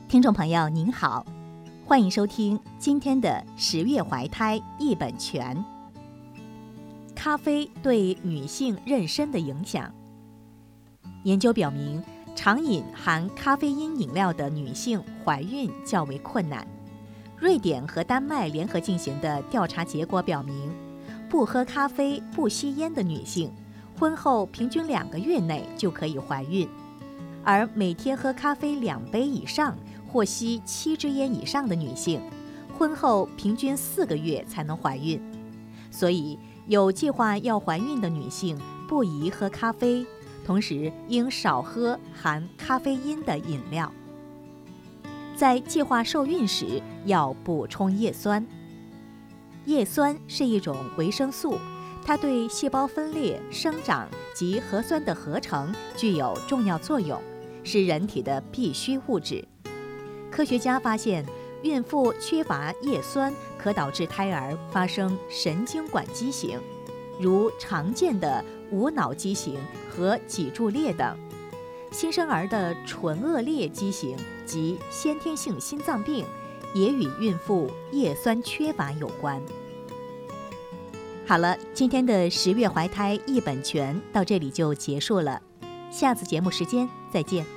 听众朋友您好，欢迎收听今天的十月怀胎一本全。咖啡对女性妊娠的影响。研究表明，常饮含咖啡因饮料的女性怀孕较为困难。瑞典和丹麦联合进行的调查结果表明，不喝咖啡、不吸烟的女性，婚后平均2个月内就可以怀孕，而每天喝咖啡2杯以上或吸7支烟以上的女性，婚后平均4个月才能怀孕。所以，有计划要怀孕的女性不宜喝咖啡，同时应少喝含咖啡因的饮料。在计划受孕时，要补充叶酸。叶酸是一种维生素，它对细胞分裂、生长及核酸的合成具有重要作用，是人体的必需物质。科学家发现，孕妇缺乏叶酸可导致胎儿发生神经管畸形，如常见的无脑畸形和脊柱裂等。新生儿的唇腭裂畸形及先天性心脏病也与孕妇叶酸缺乏有关。好了，今天的十月怀胎一本全到这里就结束了，下次节目时间再见。